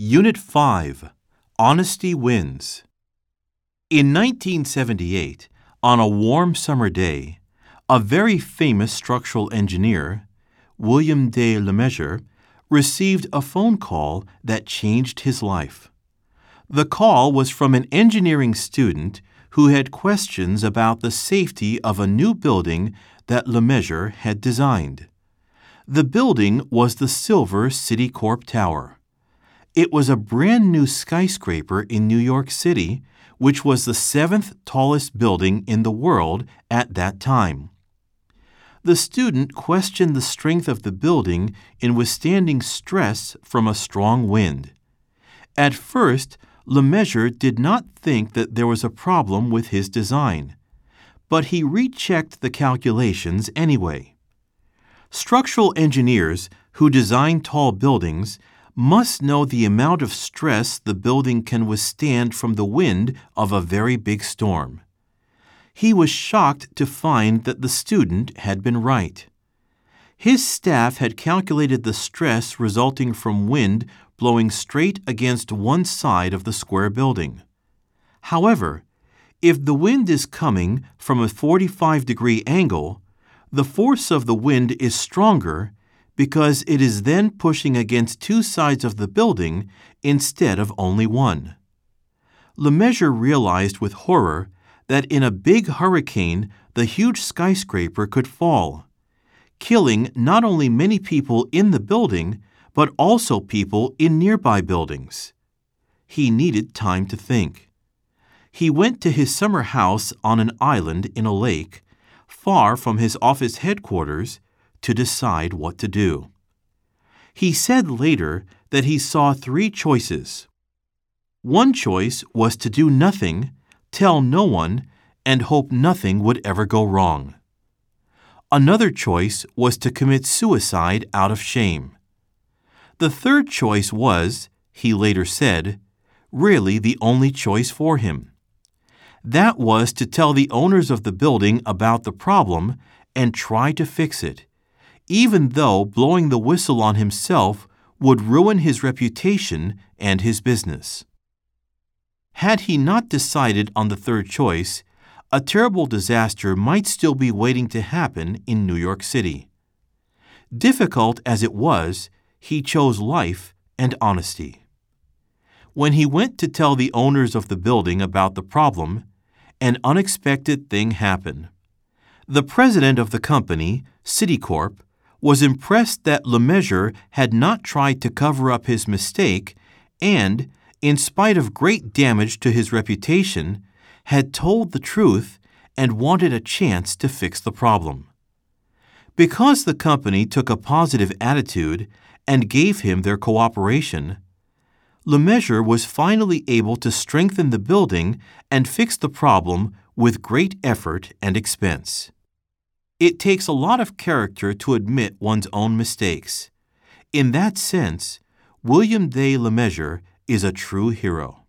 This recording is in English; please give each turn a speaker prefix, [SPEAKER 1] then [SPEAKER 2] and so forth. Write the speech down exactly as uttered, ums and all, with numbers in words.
[SPEAKER 1] Unit five, Honesty Wins. In nineteen seventy-eight, on a warm summer day, a very famous structural engineer, William de Lemessurier, received a phone call that changed his life. The call was from an engineering student who had questions about the safety of a new building that Lemessurier had designed. The building was the Silver Citicorp Tower. It was a brand new skyscraper in New York City, which was the seventh tallest building in the world at that time. The student questioned the strength of the building in withstanding stress from a strong wind. At first, Lemessurier did not think that there was a problem with his design, but he rechecked the calculations anyway. Structural engineers who design tall buildings must know the amount of stress the building can withstand from the wind of a very big storm. He was shocked to find that the student had been right. His staff had calculated the stress resulting from wind blowing straight against one side of the square building. However, if the wind is coming from a forty-five degree angle, the force of the wind is stronger because it is then pushing against two sides of the building instead of only one. Lemessurier realized with horror that in a big hurricane the huge skyscraper could fall, killing not only many people in the building, but also people in nearby buildings. He needed time to think. He went to his summer house on an island in a lake, far from his office headquarters, to decide what to do. He said later that he saw three choices. One choice was to do nothing, tell no one, and hope nothing would ever go wrong. Another choice was to commit suicide out of shame. The third choice was, he later said, really the only choice for him. That was to tell the owners of the building about the problem and try to fix it, even though blowing the whistle on himself would ruin his reputation and his business. Had he not decided on the third choice, a terrible disaster might still be waiting to happen in New York City. Difficult as it was, he chose life and honesty. When he went to tell the owners of the building about the problem, an unexpected thing happened. The president of the company, Citicorp, was impressed that Lemessurier had not tried to cover up his mistake and, in spite of great damage to his reputation, had told the truth and wanted a chance to fix the problem. Because the company took a positive attitude and gave him their cooperation, Lemessurier was finally able to strengthen the building and fix the problem with great effort and expense. It takes a lot of character to admit one's own mistakes. In that sense, William de Lemessurier is a true hero.